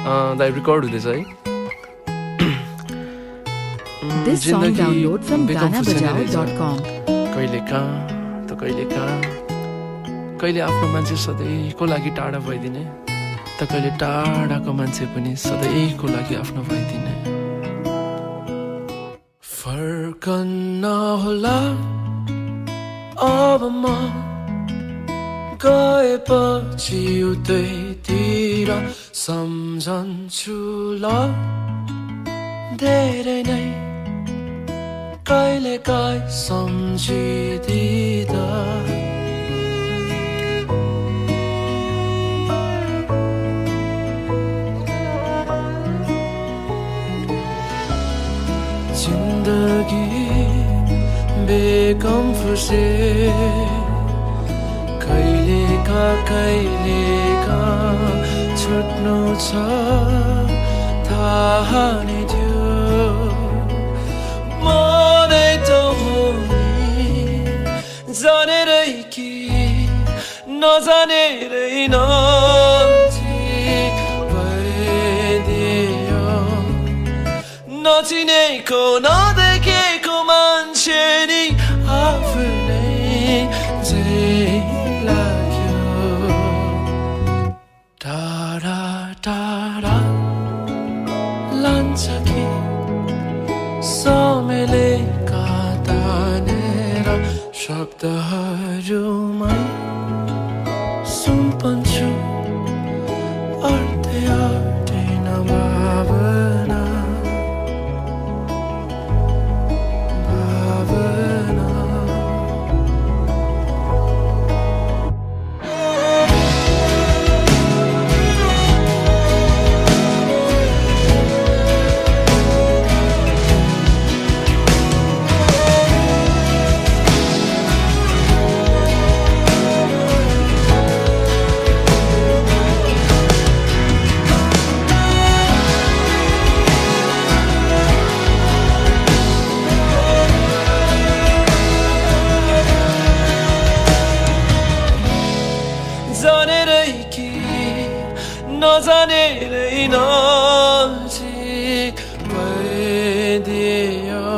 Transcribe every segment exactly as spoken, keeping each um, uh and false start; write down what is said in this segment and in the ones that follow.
दाइ रिकर्ड हुँदैछ है This song download from gana bajao dot com. कहिले कहाँ त कहिले कहाँ कहिले आफ्नो मान्छे सधैँको लागि टाढा भइदिने त कहिले टाढाको मान्छे पनि सधैँको लागि आफ्नो भइदिने फर्कन्न होला अब म गएपछि उतैतिर सम्झन्छु ल धेरै नै कहिले काहीँ सम्झिदिँदा जिन्दगी बेगम फुसे कहिले का कहिले का छुट्नु छ थाहा नै थियो मनै त हो नि जानेरै कि नजानेरै नजिक भइदियो नचिनेको नदेखेको मान्छे नि आफ्नै झै लाग्यो टाढा टाढा लान्छ कि समयलेका तानेर शब्दहरूमा सुम्पन्छु अर्धै अर्धै नभावना जानेरै कि नजानेरै नजिक भइदियो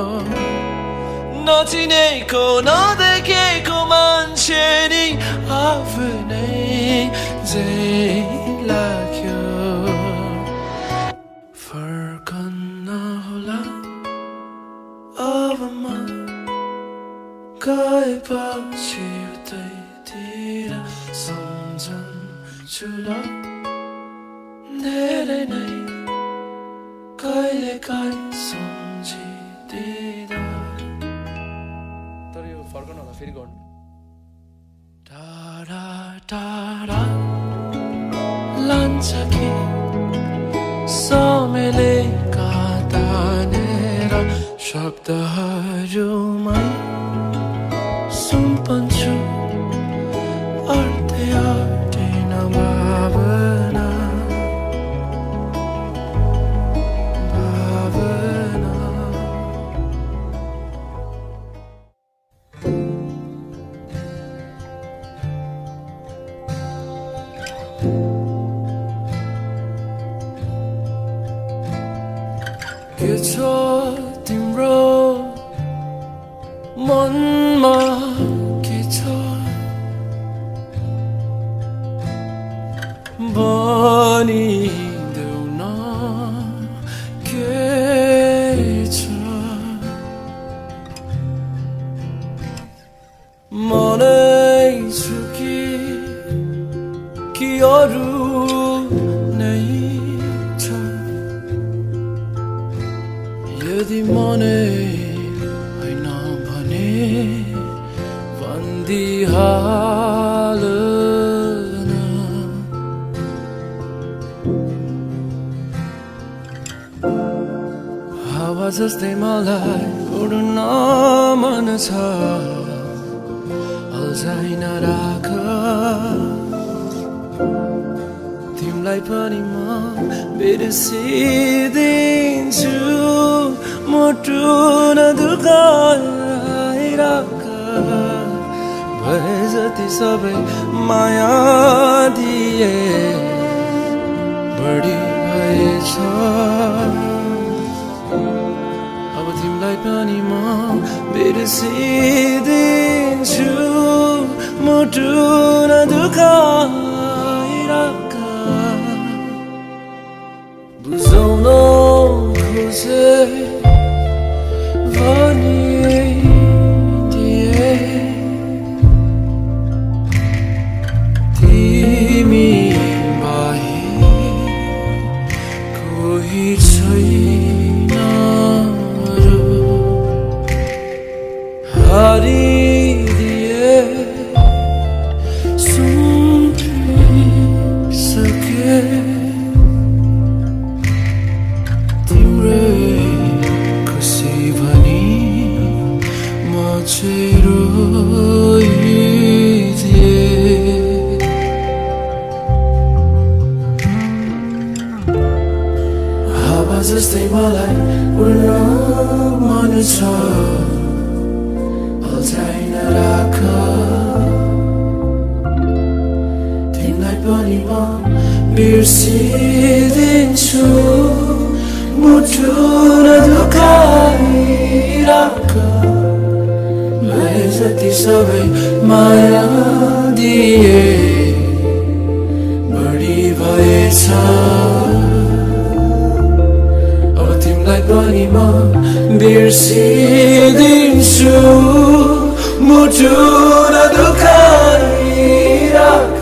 नचिनेको नदेखेको मान्छे नि आफ्नै झै लाग्यो फर्कन्न होला अब म गएपछि उतैतिर सम्झन्छु ल धेरै नै कहिले काहीँ सम्झिदिँदा तर यो फर्कनु होला फेरि गर्नु टाढा टाढा लान्छ कि समयले तानेर शब्दहरूमा सुम्पन्छु अर्धै अर्धै नभावना भावना के छ तिम्रो मनमा के छ भनिदेऊ न के छ मनै छु कि कि अरू नै छ यदि मनै होइन भने भन्दिहाल हावा जस्तै मलाई उड्न मन छ अल्झाइ नराख तिमीलाई पनि म बिर्सिदिन्छु मुटु नदुखाइराख भए जति सबै माया दिए बढी भए भएछ अब तिमीलाई पनि म बिर्सिदिन्छु मुटु नदुखाइराख बुझाउन खोजे भनिदिए तिमी बाहेक कोही छैन हारिदिए सुम्पिसके तिम्रै खुसी भनी म चाहिँ रोइदिए हावा जस्तै मलाई उड्न मन छ अल्झाइ नराख तिमीलाई पनि म बिर्सिदिन्छु मुटु नदुखाइराख मैले जति सबै माया दिए बढी भएछ अब तिमीलाई पनि म बिर्सिदिन्छु मुटु नदुखाइराख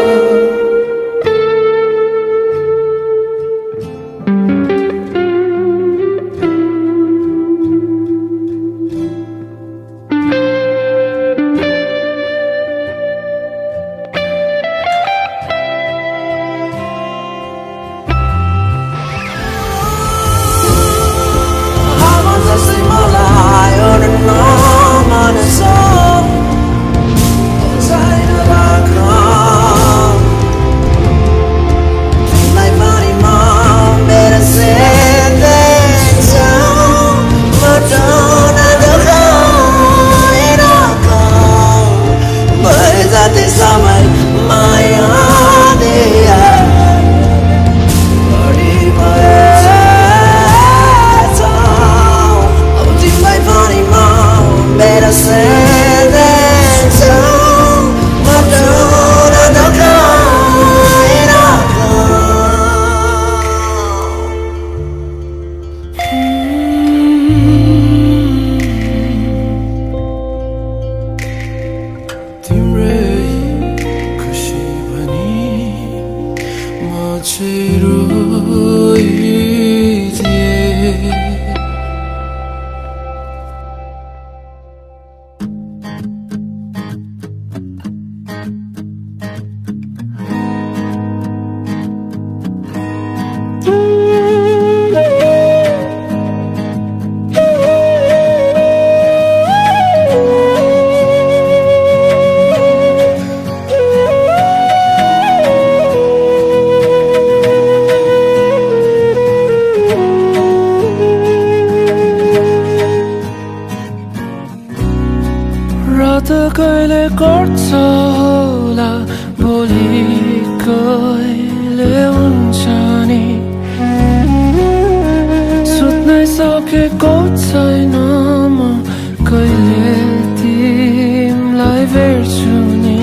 रात कहिले कट्छ होला भोलि कहिले हुन्छ नि सुत्नै सकेको छैन म कहिले तिमीलाई भेट्छु नि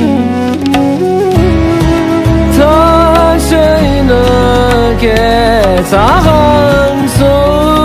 थाहा छैन के चाहन्छौ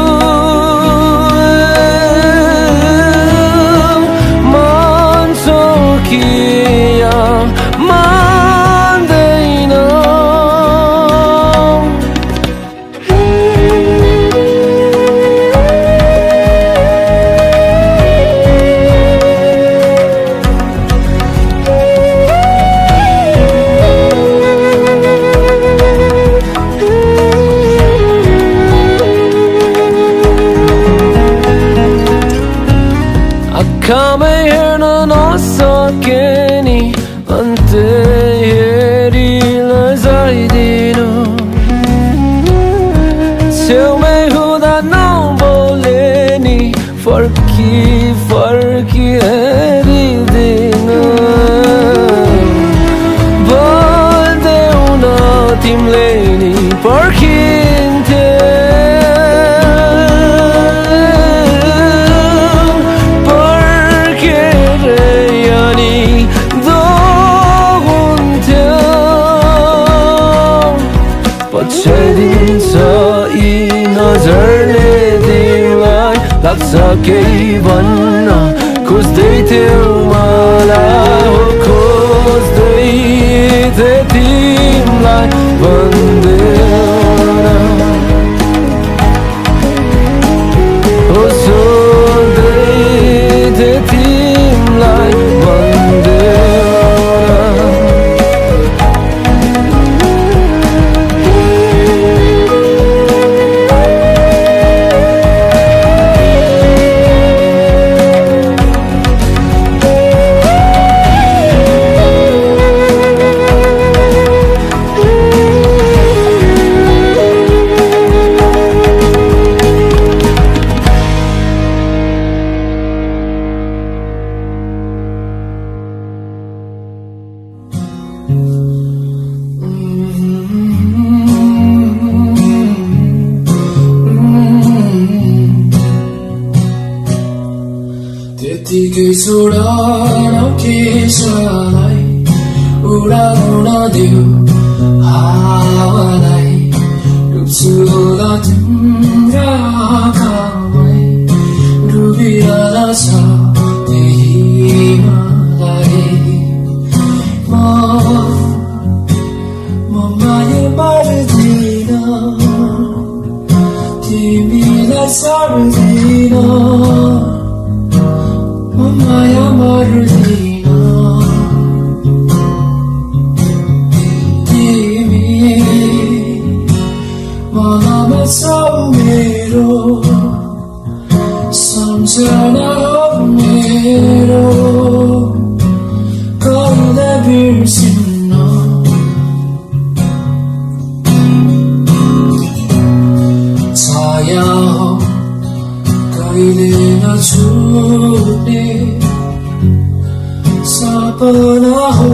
Come here no नसके नि अन्त्य हेरिलाई जाइदिनु छेउमै हुँदा नबोले नि फर्की फर्की हेरिदिनु बोल्देऊ न तिमीले नि पर्खिन्थे पछ्याइदिन्छ यी नजरले तिमीलाई लाग्छ केही भन्न खोज्दै थियौ मलाई हो खोज्दै थिए तिमीलाई भन्देऊ हो सोध्दै थिए तिमीलाई भन्देऊ त्यतिकै छोडा नकेशलाई उडाउन देऊ हावालाई डुब्छु होला तिम्रा आँखामै डुबिरहन्छ त्यही मलाई म म माया मार्दिन तिमीलाई सर्दिन माया मर्दिन तिमी मनमा छौ मेरो सम्झना हो मेरो कहिले बिर्सिन्न छाया हो कहिले नछुट्ने सपना हो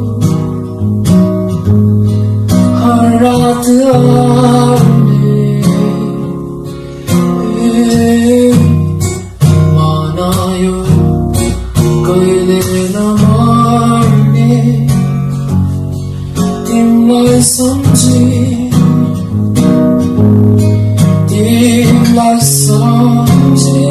हर रात आउने मनायो कहिले नमर्ने तिमीलाई सम्झे तिमीलाई सम्झे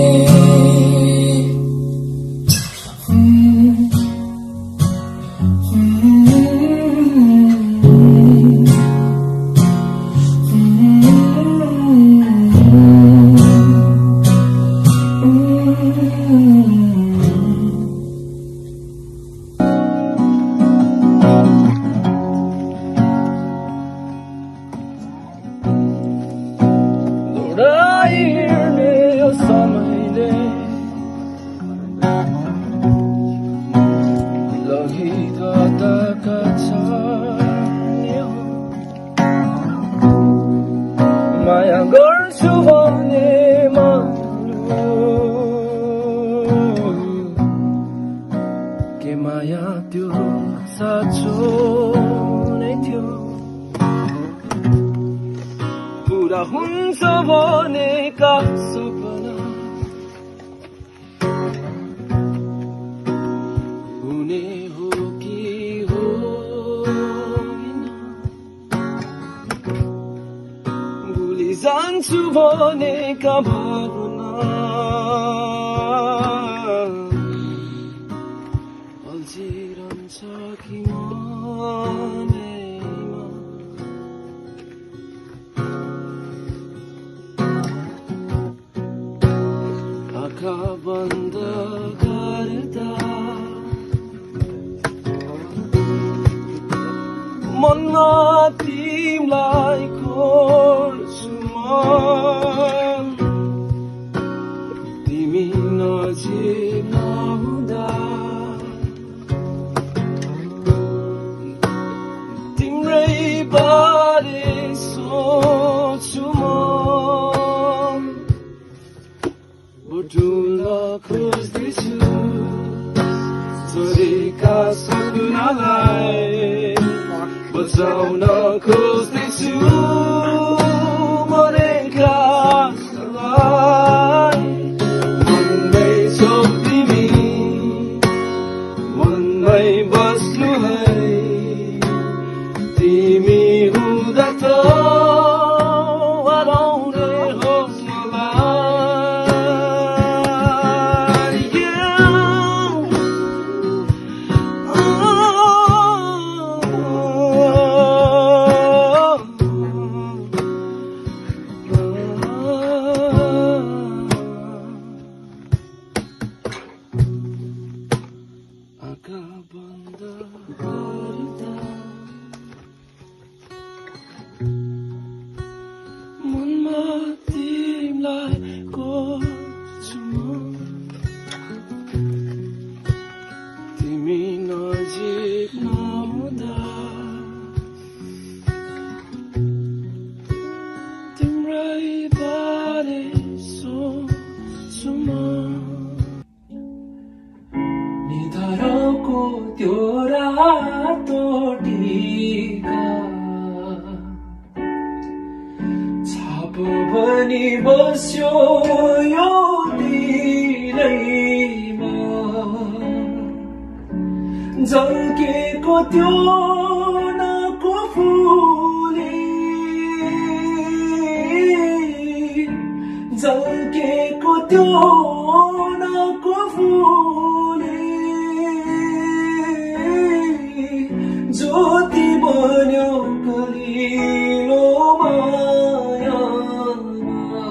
माया गर्छु भने के माया त्यो साँचो नै थियो पुरा हुन्छ भनेका सपना हुने हो कि होइन भुलि जान्छु भनेका भावना अल्झिरहन्छ कि मनैमा आँखा बन्द गर्दा मनमा तिमीलाई खोज्छु म भन्छु म निधारको त्यो रातो टीका छाप बनी बस्यो यो दिलैमा झल्केको त्यो नाको फुली झल्केको त्यो नाको फुली ज्योति बन्यो कलिलो मायामा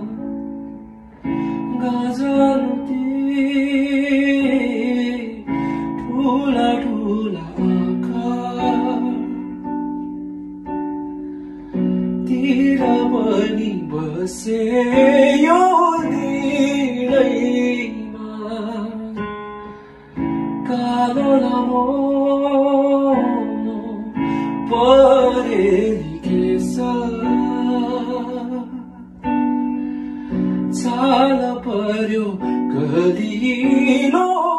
गजल्ती ठुला ठुला आँखा तिर पनि बसे यो दिलैमा कालो लामो परेली केश छाल पर्यो कलिलो